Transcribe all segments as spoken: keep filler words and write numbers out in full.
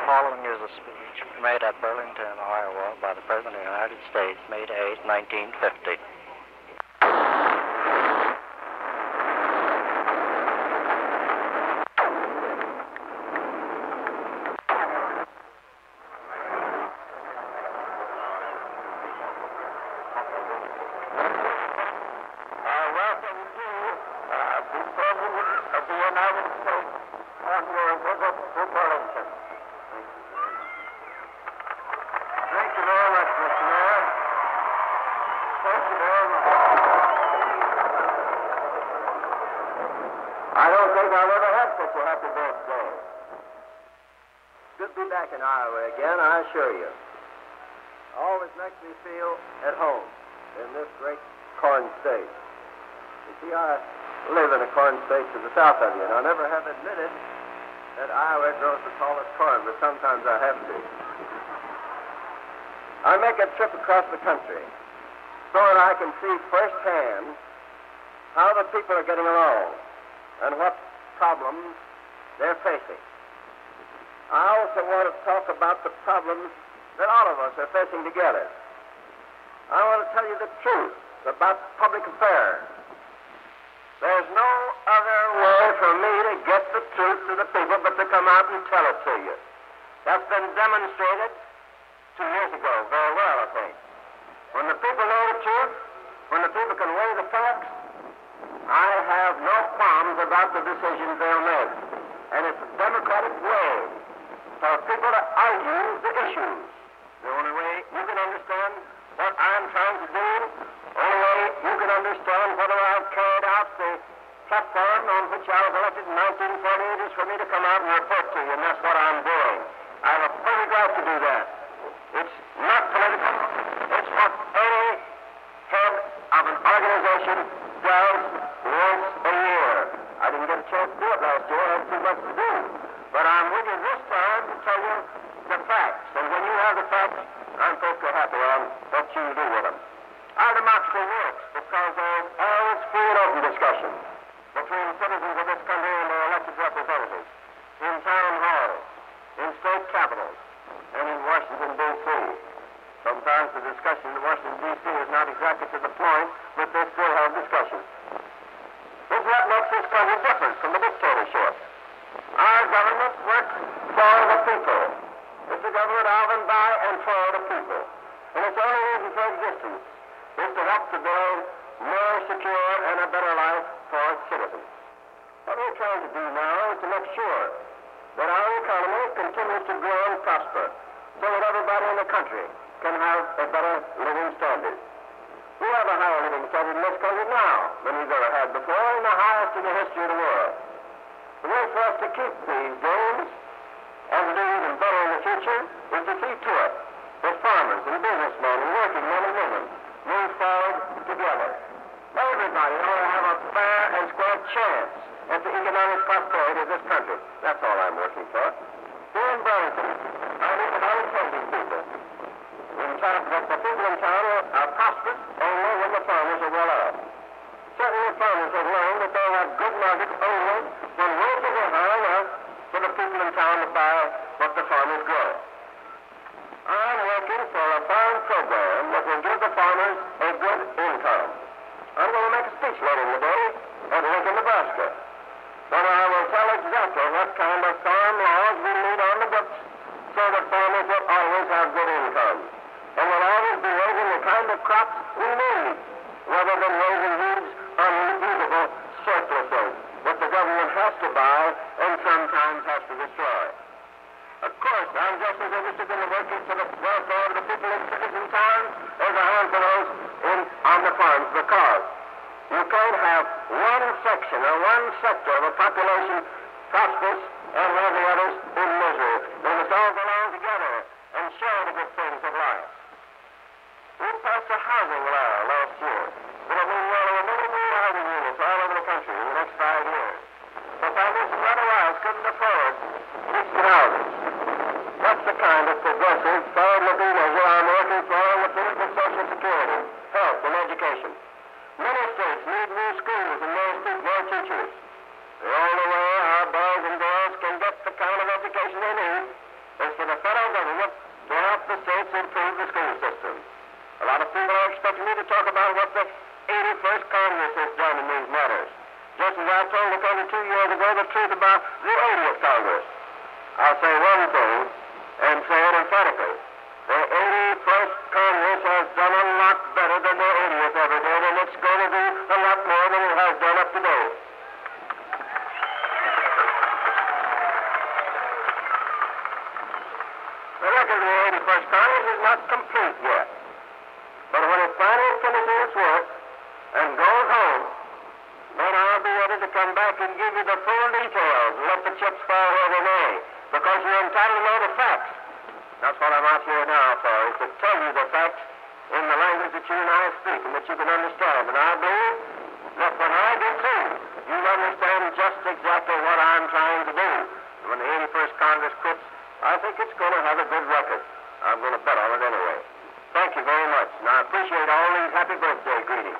following is a speech made at Burlington, Iowa by the President of the United States, May eighth, nineteen fifty. I don't think I've ever had such a happy birthday. Good to be back in Iowa again, I assure you. Always makes me feel at home in this great corn state. You see, I live in a corn state to the south of you, and I never have admitted that Iowa grows the tallest corn, but sometimes I have to. I make a trip across the country so that I can see firsthand how the people are getting along and what problems they're facing. I also want to talk about the problems that all of us are facing together. I want to tell you the truth about public affairs. There's no other way for me to get the truth to the people but to come out and tell it to you. That's been demonstrated two years ago very well, I think. When the people know the truth, when the people can weigh the facts, I have no qualms about the decisions they'll make. And it's a democratic way for people to argue the issues. The only way you can understand what I'm trying to do, the only way you can understand whether I've carried out the platform on which I was elected in nineteen forty-eight is for me to come out and report to you, and that's what I'm doing. I have a perfect right to do that. It's not political. It's what any head of an organization does once a year. I didn't get a chance to do it last year. I had too much to do. But I'm with you this time to tell you the facts. And when you have the facts, I'm supposed to happy on what you do with them. Our democracy works because there's always free and open discussion between citizens of this country and their elected representatives in town halls, in state capitals, and in Washington, D C Sometimes the discussion in Washington, D C is not exactly to the point, but they still have discussion. This is what makes this country different from the dictatorship. Our government works for the people. It's a government of and by and for the people. And its only reason for existence is to help to build more secure and a better life for its citizens. What we're trying to do now is to make sure that our economy continues to grow and prosper so that everybody in the country can have a better living standard. We have a higher living standard in this country now than we've ever had before, and the highest in the history of the world. The way for us to keep these gains and to do even better in the future is to see to it that farmers and businessmen and working men and women move forward together. Everybody ought to have a fair and square chance at the economic prosperity of this country. That's all I'm working for. Here in Burlington, I think that I would tell these people in town, that the people in town are, are prosperous only when the farmers are well off. Certainly the farmers have learned that they have good markets only when wages are high enough for the people in town to buy what the farmers grow. I'm working for a farm program that will give the farmers a good income. I'm going to make a speech later in the day at Lincoln, Nebraska. But I will tell exactly what kind of farm laws we need on the books so that farmers will always have good income. And will always be raising the kind of crops we need, rather than raising huge, unusable surpluses that the government has to buy and sometimes has to destroy. Of course, I'm just as interested in the working for the welfare of the people in cities and towns as I am for those in, on the farms, because you can't have one section or one sector of a population prosperous and have the others in misery. They must all belong together and share the good things of life. We passed a housing law last year that will mean nearly a million new housing units all over the country in the next five years. The families who otherwise couldn't afford decent houses. That's the kind of progressive, forward-looking measure I'm working for in the field of Social Security, health, and education. Many states need new schools and more, more teachers. The only way our boys and girls can get the kind of education they need is for lot of people are expecting me to talk about what the eighty-first Congress has done in these matters. Just as I told the country two years ago the truth about the eightieth Congress. I'll say one thing and say it emphatically. The eighty-first Congress has done a lot better than the eightieth ever did, and it's going to do a lot more than it has done up to date. The record of the eighty-first Congress is not complete yet. But when it finally finishes its work and goes home, then I'll be ready to come back and give you the full details and let the chips fall where they may, because you're entitled to know the facts. That's what I'm out here now for, is to tell you the facts in the language that you and I speak and that you can understand. And I believe that when I get through, you'll understand just exactly what I'm trying to do. And when the eighty-first Congress quits, I think it's going to have a good record. I'm going to bet on it anyway. Thank you very much, and I appreciate all these happy birthday greetings.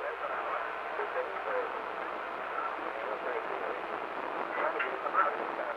Thank you.